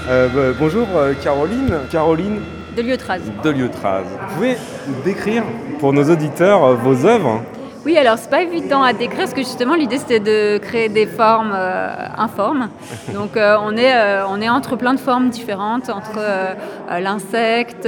Bonjour Caroline. Caroline Delieu-Traz. Delieu-Traz. Vous pouvez décrire pour nos auditeurs vos œuvres? Oui, alors c'est pas évident à décrire parce que justement l'idée c'était de créer des formes informes. Donc on est entre plein de formes différentes, entre l'insecte,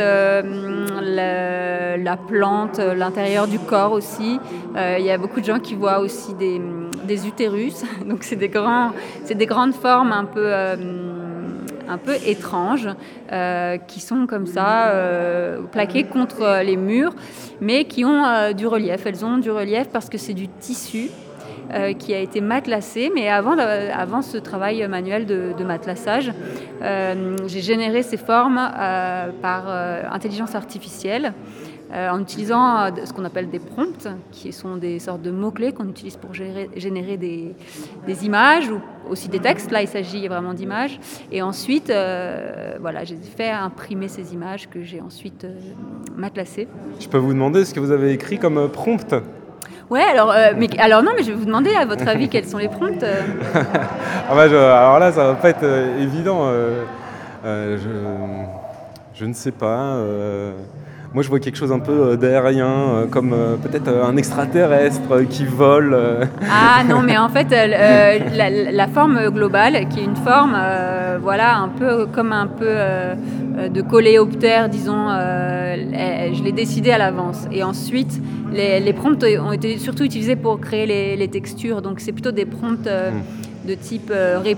la plante, l'intérieur du corps aussi. Il y a beaucoup de gens qui voient aussi des utérus. Donc c'est des grandes formes un peu étranges qui sont comme ça plaquées contre les murs mais qui ont du relief. Elles ont du relief parce que c'est du tissu qui a été matelassé, mais avant ce travail manuel de matelassage, j'ai généré ces formes par intelligence artificielle en utilisant ce qu'on appelle des prompts, qui sont des sortes de mots-clés qu'on utilise pour générer des images ou aussi des textes. Là, il s'agit vraiment d'images. Et ensuite, j'ai fait imprimer ces images que j'ai ensuite matelassées. Je peux vous demander ce que vous avez écrit comme prompt? Ouais, alors je vais vous demander, à votre avis, quels sont les prompts Alors là, ça va pas être évident. Je ne sais pas. Moi, je vois quelque chose un peu d'aérien, comme peut-être un extraterrestre qui vole. Ah non, mais en fait, la forme globale, qui est une forme, un peu comme de coléoptère, disons, je l'ai décidé à l'avance. Et ensuite, les prompts ont été surtout utilisés pour créer les textures. Donc, c'est plutôt des prompts de type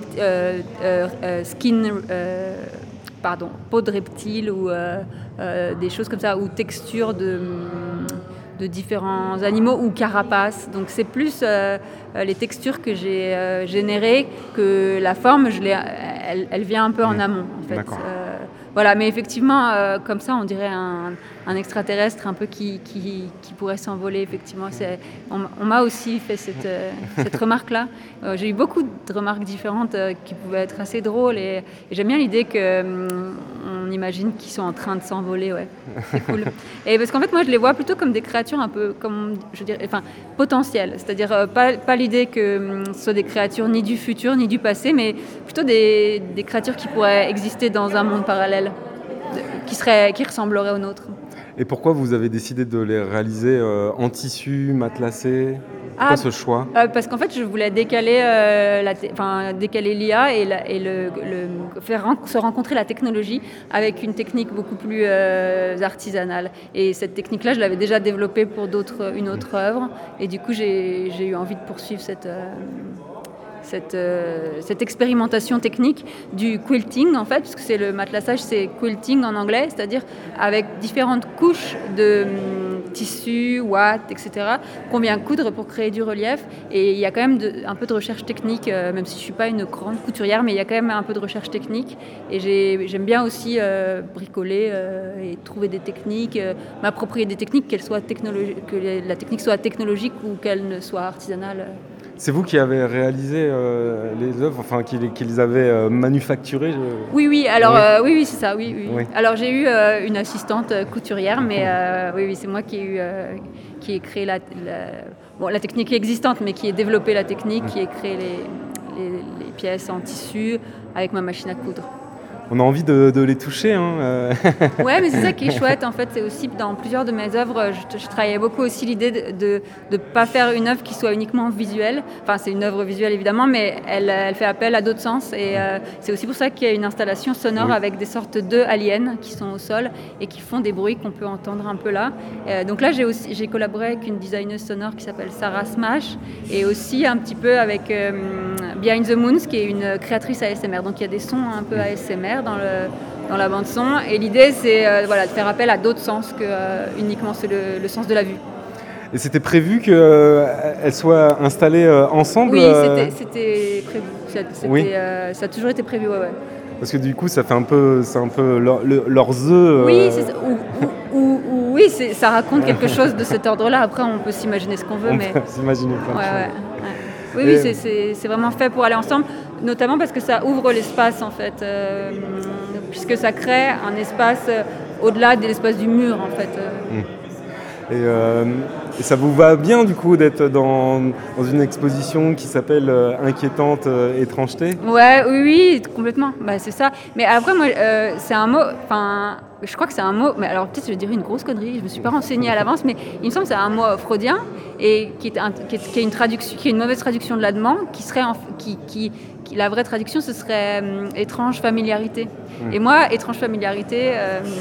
peau de reptile ou des choses comme ça, ou texture de différents animaux ou carapaces. Donc c'est plus les textures que j'ai générées que la forme, elle vient un peu en amont en fait. Mais effectivement, comme ça, on dirait un extraterrestre un peu qui pourrait s'envoler. Effectivement, on m'a aussi fait cette remarque-là. J'ai eu beaucoup de remarques différentes qui pouvaient être assez drôles et j'aime bien l'idée qu'on imagine qu'ils sont en train de s'envoler. Ouais, c'est cool. Et parce qu'en fait, moi, je les vois plutôt comme des créatures un peu, potentielles. C'est-à-dire pas l'idée que ce soit des créatures ni du futur ni du passé, mais plutôt des créatures qui pourraient exister dans un monde parallèle, qui ressemblerait au nôtre. Et pourquoi vous avez décidé de les réaliser en tissu, matelassé? Pourquoi ce choix? Parce qu'en fait, je voulais décaler l'IA et faire se rencontrer la technologie avec une technique beaucoup plus artisanale. Et cette technique-là, je l'avais déjà développée pour une autre œuvre. Et du coup, j'ai eu envie de poursuivre cette expérimentation technique du quilting en fait, parce que le matelassage c'est quilting en anglais, c'est-à-dire avec différentes couches de tissu, ouate, etc. qu'on vient coudre pour créer du relief. Et il y a quand même un peu de recherche technique, même si je ne suis pas une grande couturière, mais il y a quand même un peu de recherche technique. Et j'aime bien aussi bricoler et trouver des techniques, m'approprier des techniques, que la technique soit technologique ou qu'elle ne soit artisanale. C'est vous qui avez réalisé les œuvres, qui les avez manufacturées? Oui, alors oui, c'est ça, oui. Alors j'ai eu une assistante couturière, mais oui, c'est moi qui ai créé la technique existante, mais qui ai développé la technique, qui ai créé les pièces en tissu avec ma machine à coudre. On a envie de les toucher. Ouais, mais c'est ça qui est chouette. En fait, c'est aussi dans plusieurs de mes œuvres, je travaillais beaucoup aussi l'idée de ne pas faire une œuvre qui soit uniquement visuelle. Enfin, c'est une œuvre visuelle évidemment, mais elle fait appel à d'autres sens. Et c'est aussi pour ça qu'il y a une installation sonore avec des sortes d'œufs aliens qui sont au sol et qui font des bruits qu'on peut entendre un peu là. Donc là, j'ai collaboré avec une designeuse sonore qui s'appelle Sarah Smash et aussi un petit peu avec Behind the Moons, qui est une créatrice ASMR. Donc il y a des sons un peu ASMR dans la bande son, et l'idée c'est de faire appel à d'autres sens que uniquement le sens de la vue. Et c'était prévu qu'elles soient installées ensemble? Oui, c'était prévu. Ça a toujours été prévu, ouais. Parce que du coup, c'est un peu leurs œufs. Oui, c'est ça. Oui, ça raconte quelque chose de cet ordre-là. Après, on peut s'imaginer ce qu'on veut, mais peut s'imaginer plein de choses. Oui, c'est vraiment fait pour aller ensemble, notamment parce que ça ouvre l'espace en fait, puisque ça crée un espace au-delà de l'espace du mur en fait. Et ça vous va bien du coup d'être dans une exposition qui s'appelle Inquiétante étrangeté? Ouais, oui, complètement. Bah, c'est ça. Mais après, moi, c'est un mot. Enfin, je crois que c'est un mot. Mais alors, peut-être je dirais une grosse connerie. Je me suis pas renseignée à l'avance, mais il me semble que c'est un mot freudien et qui est une traduction, qui est une mauvaise traduction de l'allemand, qui serait la vraie traduction, ce serait étrange familiarité. Et moi, étrange familiarité.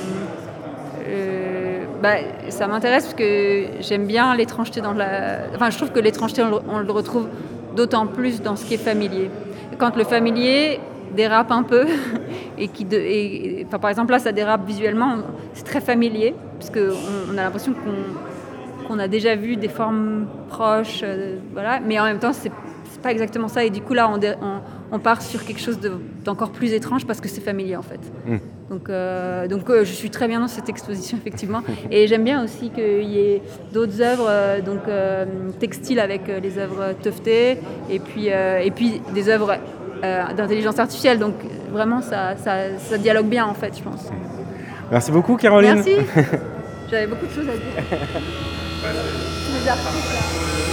Ça m'intéresse parce que j'aime bien l'étrangeté Enfin, je trouve que l'étrangeté, on le retrouve d'autant plus dans ce qui est familier. Quand le familier dérape un peu, par exemple là, ça dérape visuellement, c'est très familier, parce qu'on a l'impression qu'on a déjà vu des formes proches, voilà, mais en même temps, c'est pas exactement ça. Et du coup, là, on part sur quelque chose d'encore plus étrange parce que c'est familier, en fait. Donc, je suis très bien dans cette exposition, effectivement. Et j'aime bien aussi qu'il y ait d'autres œuvres textiles avec les œuvres Tofté et puis des œuvres d'intelligence artificielle. Donc, vraiment, ça dialogue bien, en fait, je pense. Merci beaucoup, Caroline. Merci. J'avais beaucoup de choses à dire. Les artistes, là.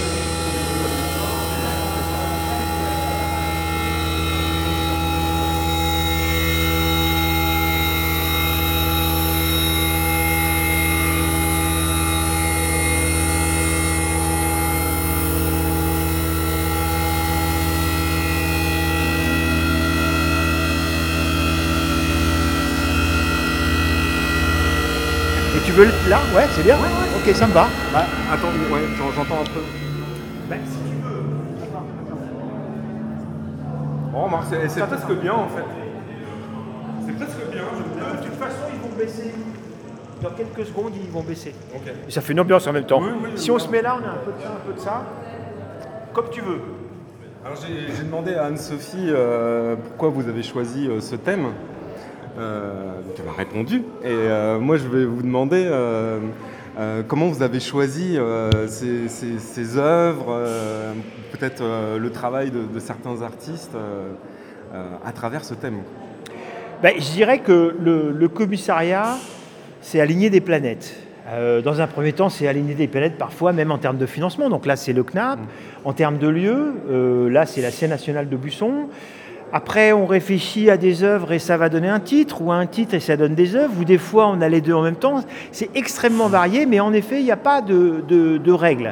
Tu veux là? Ouais, c'est bien. Ouais. Ok, ça me va. Attends, j'entends un peu. Si tu veux. Oh, Marc, c'est presque bien en fait. C'est presque bien. De toute façon, ils vont baisser. Dans quelques secondes, ils vont baisser. Okay. Et ça fait une ambiance en même temps. Oui, si on se met là, on a un peu de ça, un peu de ça. Comme tu veux. Alors j'ai demandé à Anne-Sophie pourquoi vous avez choisi ce thème. Donc elle a répondu. Et moi, je vais vous demander comment vous avez choisi ces œuvres, peut-être le travail de certains artistes à travers ce thème. Je dirais que le commissariat, c'est aligner des planètes. Dans un premier temps, c'est aligner des planètes parfois, même en termes de financement. Donc là, c'est le CNAP. En termes de lieu, là, c'est la Scène nationale de Busson. Après, on réfléchit à des œuvres et ça va donner un titre, ou à un titre et ça donne des œuvres, ou des fois on a les deux en même temps. C'est extrêmement varié, mais en effet, il n'y a pas de règles.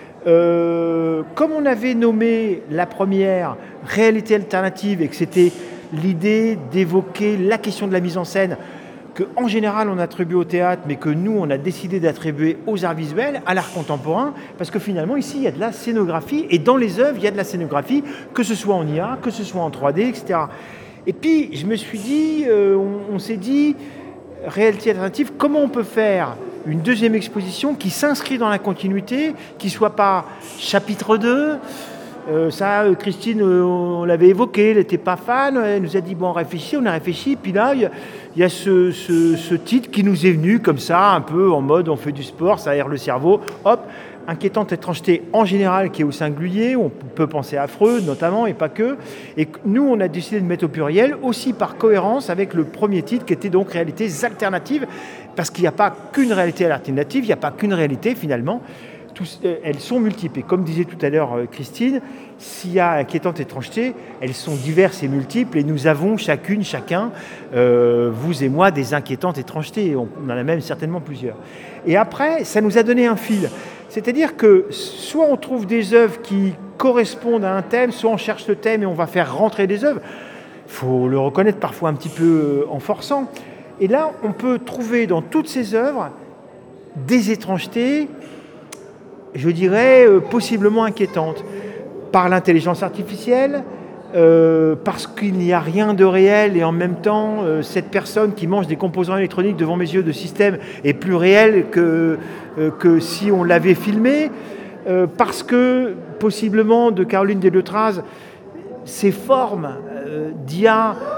Comme on avait nommé la première réalité alternative et que c'était l'idée d'évoquer la question de la mise en scène, qu'en général on attribue au théâtre, mais que nous on a décidé d'attribuer aux arts visuels, à l'art contemporain, parce que finalement ici il y a de la scénographie, et dans les œuvres il y a de la scénographie, que ce soit en IA, que ce soit en 3D, etc. Et puis je me suis dit, on s'est dit, réalité alternative, comment on peut faire une deuxième exposition qui s'inscrit dans la continuité, qui ne soit pas chapitre 2, Christine, on l'avait évoqué, elle n'était pas fan, elle nous a dit, bon, on a réfléchi, puis là, il y a ce titre qui nous est venu comme ça, un peu en mode, on fait du sport, ça aère le cerveau, hop, Inquiétante étrangeté en général, qui est au singulier, on peut penser à Freud notamment, et pas que, et nous, on a décidé de mettre au pluriel, aussi par cohérence avec le premier titre, qui était donc Réalités alternatives, parce qu'il n'y a pas qu'une réalité alternative, il n'y a pas qu'une réalité finalement, elles sont multiples. Et comme disait tout à l'heure Christine, s'il y a inquiétante étrangeté, elles sont diverses et multiples. Et nous avons chacun, vous et moi, des inquiétantes étrangetés. On en a même certainement plusieurs. Et après, ça nous a donné un fil. C'est-à-dire que soit on trouve des œuvres qui correspondent à un thème, soit on cherche le thème et on va faire rentrer des œuvres. Il faut le reconnaître parfois un petit peu en forçant. Et là, on peut trouver dans toutes ces œuvres des étrangetés, je dirais, possiblement inquiétantes, par l'intelligence artificielle, parce qu'il n'y a rien de réel et en même temps, cette personne qui mange des composants électroniques devant mes yeux de système est plus réelle que si on l'avait filmé, parce que, possiblement, de Caroline Desletraz, ces formes d'IA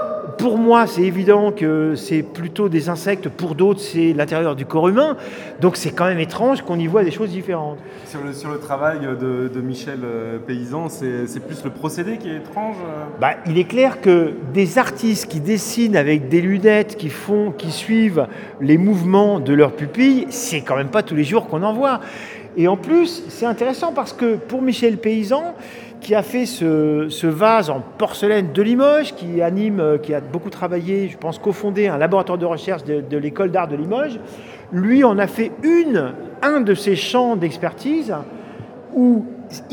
pour moi, c'est évident que c'est plutôt des insectes, pour d'autres, c'est l'intérieur du corps humain. Donc c'est quand même étrange qu'on y voit des choses différentes. Sur le travail de Michel Paysan, c'est plus le procédé qui est étrange Il est clair que des artistes qui dessinent avec des lunettes, qui suivent les mouvements de leurs pupilles, c'est quand même pas tous les jours qu'on en voit. Et en plus, c'est intéressant parce que pour Michel Paysan, qui a fait ce vase en porcelaine de Limoges, qui a beaucoup travaillé, je pense, cofondé un laboratoire de recherche de l'école d'art de Limoges, lui en a fait un de ses champs d'expertise où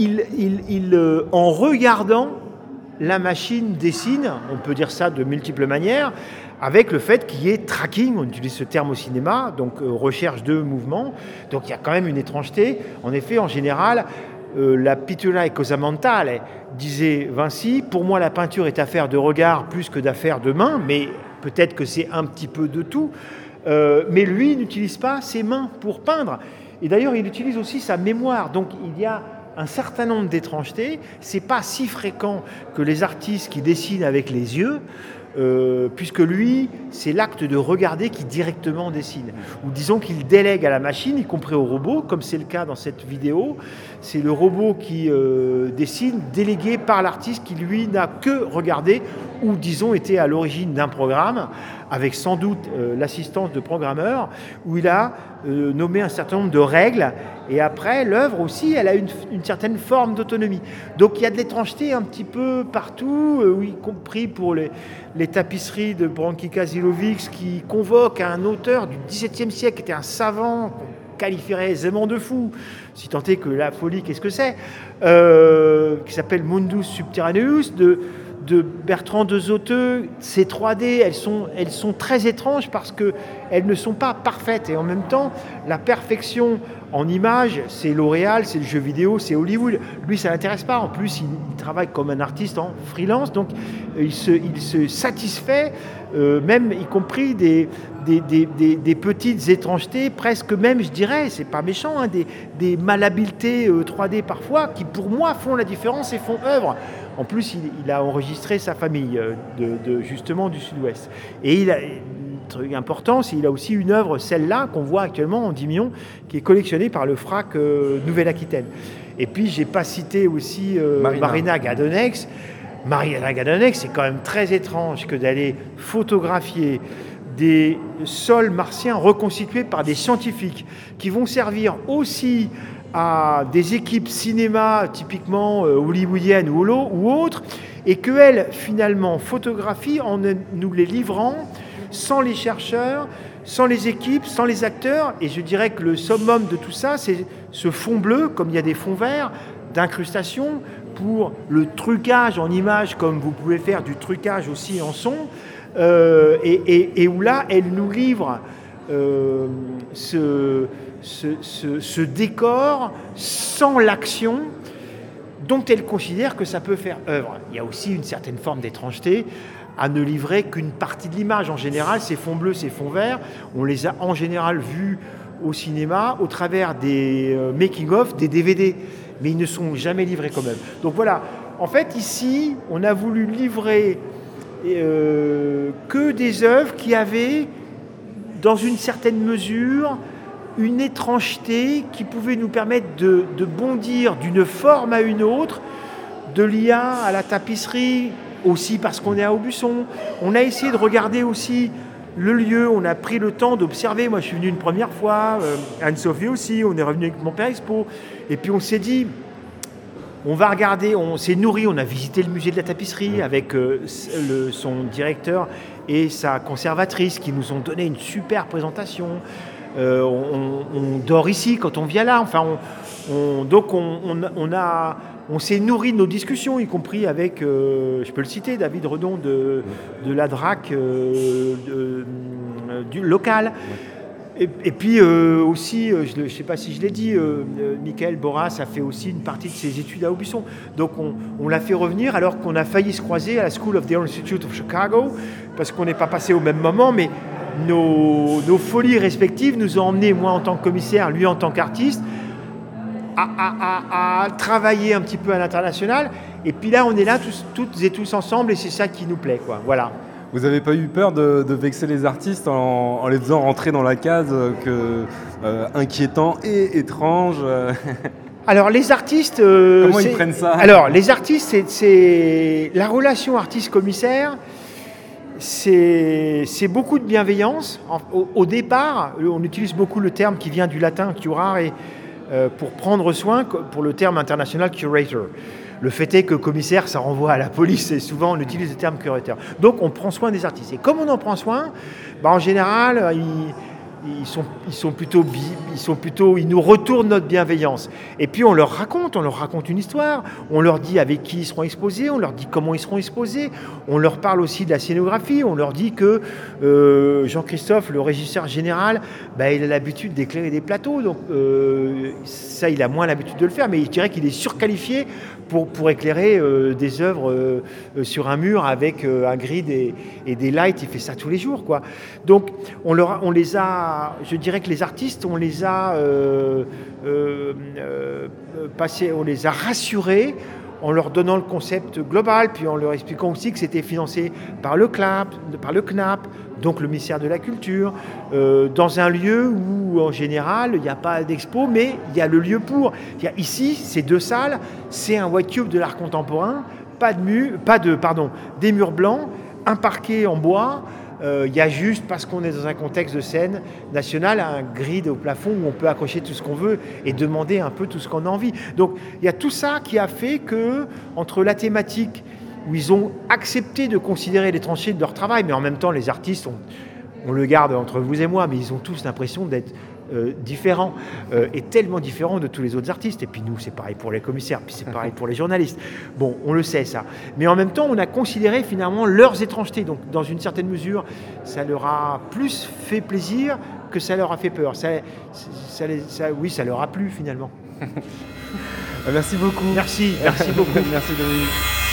en regardant la machine dessine, on peut dire ça de multiples manières, avec le fait qu'il y ait tracking, on utilise ce terme au cinéma, donc recherche de mouvement. Donc il y a quand même une étrangeté. En effet, en général, la pittura è cosa mentale, disait Vinci. Pour moi, la peinture est affaire de regard plus que d'affaire de main, mais peut-être que c'est un petit peu de tout. Mais lui, il n'utilise pas ses mains pour peindre. Et d'ailleurs, il utilise aussi sa mémoire. Donc il y a un certain nombre d'étrangetés. C'est pas si fréquent que les artistes qui dessinent avec les yeux, puisque lui, c'est l'acte de regarder qui directement dessine. Ou disons qu'il délègue à la machine, y compris au robot, comme c'est le cas dans cette vidéo. C'est le robot qui dessine, délégué par l'artiste qui, lui, n'a que regardé, ou disons, était à l'origine d'un programme, avec sans doute l'assistance de programmeurs, où il a nommé un certain nombre de règles, et après, l'œuvre aussi, elle a une certaine forme d'autonomie. Donc il y a de l'étrangeté un petit peu partout, y compris pour les tapisseries de Branki Kasilovic, qui convoquent un auteur du XVIIe siècle, qui était un savant, qu'on qualifierait aisément de fou, si tant est que la folie, qu'est-ce que c'est, qui s'appelle Mundus Subterraneus, de Bertrand de Zoteux. Ces 3D, elles sont très étranges parce qu'elles ne sont pas parfaites. Et en même temps, la perfection en image, c'est L'Oréal, c'est le jeu vidéo, c'est Hollywood. Lui, ça ne l'intéresse pas. En plus, il travaille comme un artiste en freelance. Donc, il se satisfait, même y compris des petites étrangetés, presque même, je dirais, c'est pas méchant, hein, des malhabiletés 3D parfois, qui pour moi font la différence et font œuvre. En plus, il a enregistré sa famille justement du Sud-Ouest. Et il a un truc important, c'est qu'il a aussi une œuvre, celle-là, qu'on voit actuellement en 10 millions, qui est collectionnée par le FRAC Nouvelle-Aquitaine. Et puis, j'ai pas cité aussi Marina Gadonex. Marina Gadonex, c'est quand même très étrange que d'aller photographier des sols martiens reconstitués par des scientifiques qui vont servir aussi à des équipes cinéma typiquement hollywoodiennes ou autres, et qu'elles, finalement, photographient en nous les livrant sans les chercheurs, sans les équipes, sans les acteurs. Et je dirais que le summum de tout ça, c'est ce fond bleu, comme il y a des fonds verts, d'incrustation, pour le trucage en image, comme vous pouvez faire du trucage aussi en son, et où là, elle nous livre ce décor sans l'action dont elle considère que ça peut faire œuvre. Il y a aussi une certaine forme d'étrangeté à ne livrer qu'une partie de l'image. En général, ces fonds bleus, ces fonds verts, on les a en général vus au cinéma au travers des making-of, des DVD, mais ils ne sont jamais livrés quand même. Donc voilà, en fait ici, on a voulu livrer que des œuvres qui avaient, dans une certaine mesure, une étrangeté qui pouvait nous permettre de bondir d'une forme à une autre, de l'IA à la tapisserie, aussi parce qu'on est à Aubusson. On a essayé de regarder aussi le lieu, on a pris le temps d'observer. Moi, je suis venu une première fois, Anne-Sophie aussi, on est revenu avec mon père Expo, et puis on s'est dit, on va regarder, on s'est nourri, on a visité le musée de la tapisserie avec son directeur et sa conservatrice qui nous ont donné une super présentation. On dort ici quand on vient là. Enfin, donc on s'est nourri de nos discussions, y compris avec, je peux le citer, David Redon de la DRAC du local. Et puis aussi, je ne sais pas si je l'ai dit, Michael Boras a fait aussi une partie de ses études à Aubusson. Donc on l'a fait revenir alors qu'on a failli se croiser à la School of the Institute of Chicago, parce qu'on n'est pas passé au même moment, mais nos folies respectives nous ont emmenés, moi en tant que commissaire, lui en tant qu'artiste, à travailler un petit peu à l'international. Et puis là, on est là toutes et tous ensemble, et c'est ça qui nous plaît, quoi. Voilà. Vous n'avez pas eu peur de vexer les artistes en les faisant rentrer dans la case inquiétant et étrange Alors les artistes... Comment ils prennent ça? Alors les artistes, c'est la relation artiste-commissaire, c'est beaucoup de bienveillance. Au départ, on utilise beaucoup le terme qui vient du latin curare pour prendre soin, pour le terme international curator. Le fait est que commissaire, ça renvoie à la police et souvent on utilise le terme curateur. Donc on prend soin des artistes. Et comme on en prend soin, en général, ils nous retournent notre bienveillance. Et puis on leur raconte une histoire, on leur dit avec qui ils seront exposés, on leur dit comment ils seront exposés, on leur parle aussi de la scénographie, on leur dit que Jean-Christophe, le régisseur général, il a l'habitude d'éclairer des plateaux, donc ça il a moins l'habitude de le faire, mais je dirais qu'il est surqualifié pour éclairer des œuvres sur un mur avec un grid et des lights, il fait ça tous les jours, quoi. Donc on les a, je dirais que les artistes, on les a rassurés en leur donnant le concept global, puis en leur expliquant aussi que c'était financé par le CNAP, donc le ministère de la Culture, dans un lieu où, en général, il n'y a pas d'expo, mais il y a le lieu pour. Ici, c'est 2 salles, c'est un white cube de l'art contemporain, des murs blancs, un parquet en bois. Il y a juste, parce qu'on est dans un contexte de scène nationale, un grid au plafond où on peut accrocher tout ce qu'on veut et demander un peu tout ce qu'on a envie. Donc il y a tout ça qui a fait que, entre la thématique où ils ont accepté de considérer les tranchées de leur travail, mais en même temps les artistes, on le garde entre vous et moi, mais ils ont tous l'impression d'être différents et tellement différents de tous les autres artistes. Et puis nous, c'est pareil pour les commissaires, puis c'est pareil pour les journalistes. Bon, on le sait ça. Mais en même temps, on a considéré finalement leurs étrangetés. Donc dans une certaine mesure, ça leur a plus fait plaisir que ça leur a fait peur. Oui, ça leur a plu finalement. Merci beaucoup. Merci beaucoup. Merci Dominique.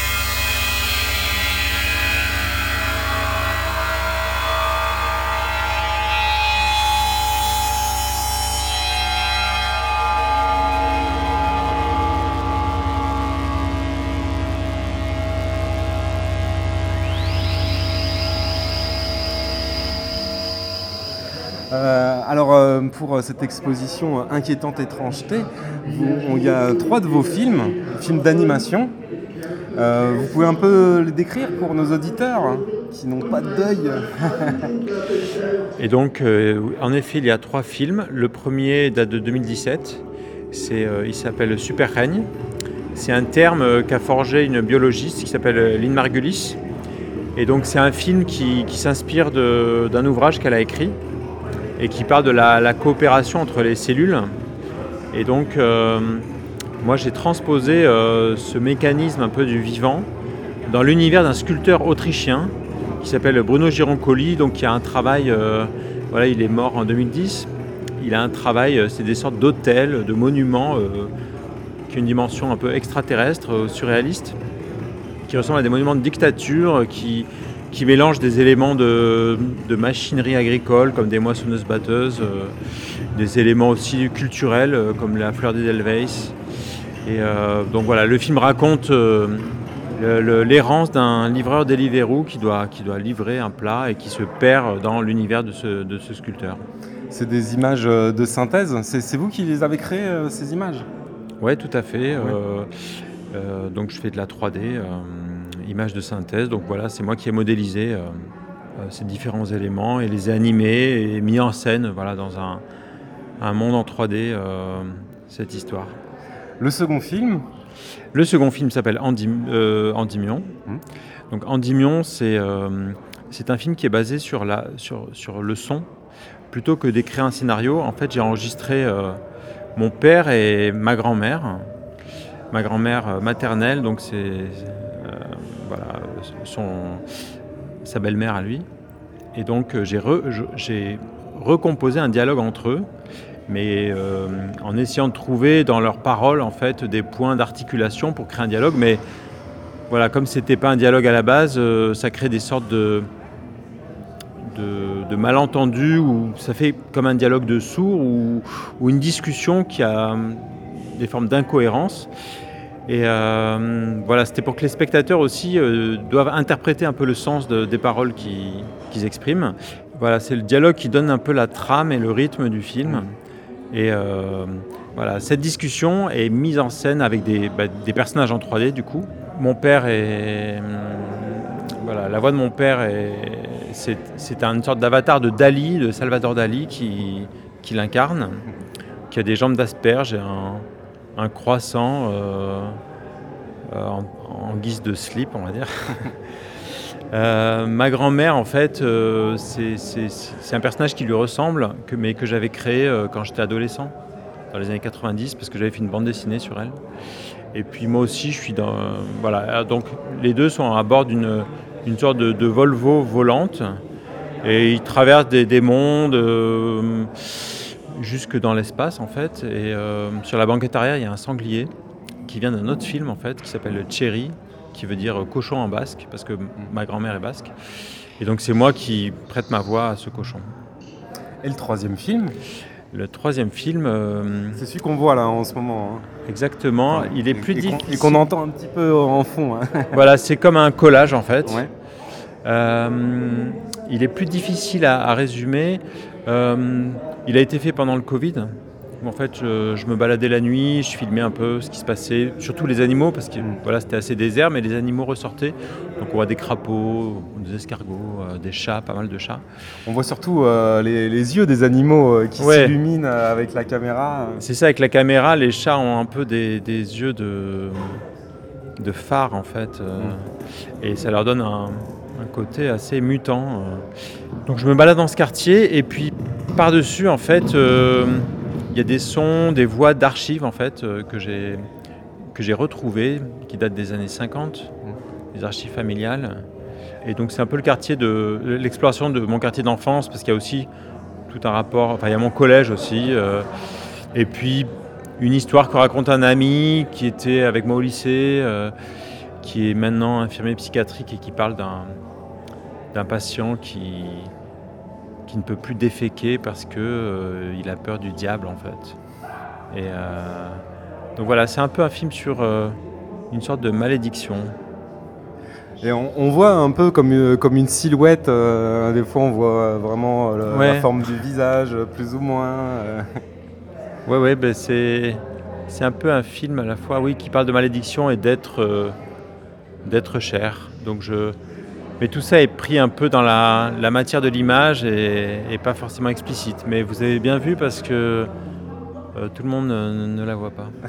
Pour cette exposition Inquiétante étrangeté, il y a 3 de vos films d'animation. Vous pouvez un peu les décrire pour nos auditeurs qui n'ont pas d'œil. Et donc, en effet, il y a 3 films. Le premier date de 2017. Il s'appelle Super Règne. C'est un terme qu'a forgé une biologiste qui s'appelle Lynn Margulis. Et donc, c'est un film qui s'inspire d'un ouvrage qu'elle a écrit et qui parle de la coopération entre les cellules. Et donc, moi, j'ai transposé ce mécanisme un peu du vivant dans l'univers d'un sculpteur autrichien qui s'appelle Bruno Gironcoli, donc qui a un travail, il est mort en 2010. Il a un travail, c'est des sortes d'hôtels, de monuments qui ont une dimension un peu extraterrestre, surréaliste, qui ressemblent à des monuments de dictature, qui mélangent des éléments de machinerie agricole, comme des moissonneuses-batteuses, des éléments aussi culturels, comme la fleur des Edelweiss. Et donc voilà, le film raconte l'errance d'un livreur Deliveroo qui doit livrer un plat et qui se perd dans l'univers de ce sculpteur. C'est des images de synthèse. C'est vous qui les avez créées, ces images? Oui, tout à fait. Ouais. Donc je fais de la 3D, images de synthèse. Donc voilà, c'est moi qui ai modélisé ces différents éléments et les ai animés et mis en scène, dans un monde en 3D, cette histoire. Le second film? Le second film s'appelle Endymion. Donc Endymion, c'est un film qui est basé sur le son. Plutôt que d'écrire un scénario, en fait, j'ai enregistré mon père et ma grand-mère. Ma grand-mère maternelle, donc c'est sa belle-mère à lui. Et donc j'ai recomposé un dialogue entre eux, mais en essayant de trouver dans leurs paroles en fait des points d'articulation pour créer un dialogue. Mais voilà, comme c'était pas un dialogue à la base, ça crée des sortes de malentendus, ou ça fait comme un dialogue de sourds ou une discussion qui a des formes d'incohérence. Et voilà, c'était pour que les spectateurs aussi doivent interpréter un peu le sens des paroles qu'ils expriment. Voilà, c'est le dialogue qui donne un peu la trame et le rythme du film. Et voilà, cette discussion est mise en scène avec des personnages en 3D du coup. Mon père voilà, la voix de mon père c'est une sorte d'avatar de Dali, de Salvador Dali qui l'incarne, qui a des jambes d'asperge et un croissant en guise de slip, on va dire. Ma grand-mère, en fait, c'est un personnage qui lui ressemble, mais que j'avais créé quand j'étais adolescent, dans les années 90, parce que j'avais fait une bande dessinée sur elle. Et puis moi aussi, je suis dans... voilà, donc les deux sont à bord d'une sorte de Volvo volante, et ils traversent des mondes jusque dans l'espace, en fait. Et sur la banquette arrière, il y a un sanglier qui vient d'un autre film, en fait, qui s'appelle Cherry, qui veut dire cochon en basque, parce que ma grand-mère est basque. Et donc c'est moi qui prête ma voix à ce cochon. Et le troisième film ? Le troisième film... c'est celui qu'on voit là en ce moment. Hein. Exactement, il est plus difficile. Et qu'on entend un petit peu en fond. Hein. Voilà, c'est comme un collage en fait. Ouais. Il est plus difficile à résumer. Il a été fait pendant le Covid. En fait, je me baladais la nuit, je filmais un peu ce qui se passait, surtout les animaux, parce que voilà, c'était assez désert, mais les animaux ressortaient. Donc on voit des crapauds, des escargots, des chats, pas mal de chats. On voit surtout les yeux des animaux qui s'illuminent avec la caméra. C'est ça, avec la caméra, les chats ont un peu des yeux de phare, en fait. Et ça leur donne un côté assez mutant. Donc je me balade dans ce quartier, et puis par-dessus, en fait... il y a des sons, des voix d'archives en fait que j'ai retrouvées, qui datent des années 50, des archives familiales. Et donc c'est un peu le quartier de l'exploration de mon quartier d'enfance, parce qu'il y a aussi tout un rapport. Enfin, il y a mon collège aussi, et puis une histoire que raconte un ami qui était avec moi au lycée, qui est maintenant infirmier psychiatrique et qui parle d'un patient qui ne peut plus déféquer parce que il a peur du diable en fait. Et donc voilà, c'est un peu un film sur une sorte de malédiction. Et on voit un peu comme une silhouette, des fois on voit vraiment la forme du visage, plus ou moins. Ouais, ben c'est un peu un film à la fois qui parle de malédiction et d'être cher. Donc mais tout ça est pris un peu dans la matière de l'image et pas forcément explicite. Mais vous avez bien vu parce que tout le monde ne la voit pas.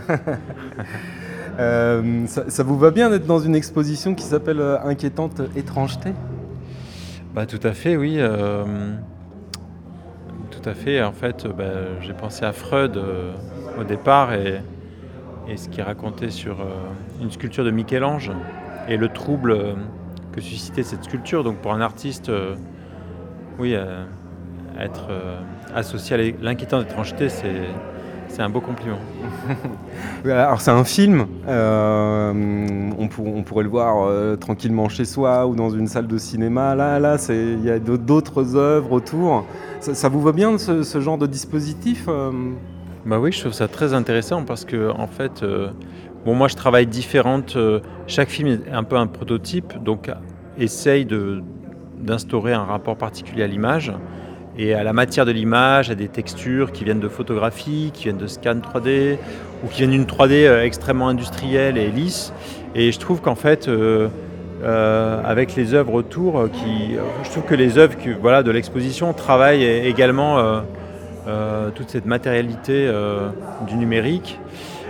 Ça vous va bien d'être dans une exposition qui s'appelle Inquiétante étrangeté ? Tout à fait, oui. Tout à fait. En fait, j'ai pensé à Freud au départ et ce qu'il racontait sur une sculpture de Michel-Ange et le trouble que suscitait cette sculpture. Donc pour un artiste, être associé à l'inquiétante étrangeté, c'est un beau compliment. Alors c'est un film, on pourrait le voir tranquillement chez soi ou dans une salle de cinéma. Là, il y a d'autres œuvres autour. Ça vous va bien ce genre de dispositif ? Oui, je trouve ça très intéressant parce que en fait, moi je travaille différentes. Chaque film est un peu un prototype, donc essaye d'instaurer un rapport particulier à l'image et à la matière de l'image, à des textures qui viennent de photographie, qui viennent de scans 3D ou qui viennent d'une 3D extrêmement industrielle et lisse. Et je trouve qu'en fait, avec les œuvres autour, je trouve que les œuvres de l'exposition travaillent également toute cette matérialité du numérique.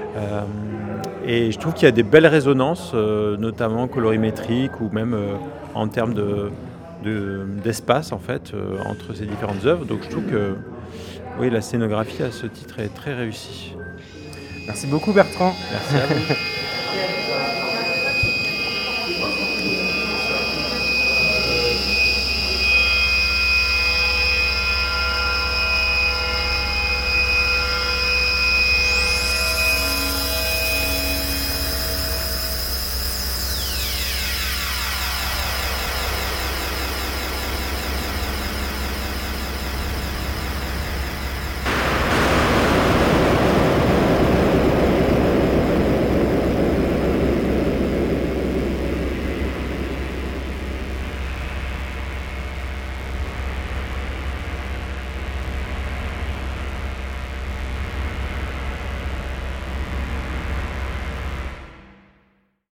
Et je trouve qu'il y a des belles résonances, notamment colorimétriques ou même en termes d'espace en fait, entre ces différentes œuvres. Donc je trouve que la scénographie à ce titre est très réussie. Merci beaucoup Bertrand. Merci à vous.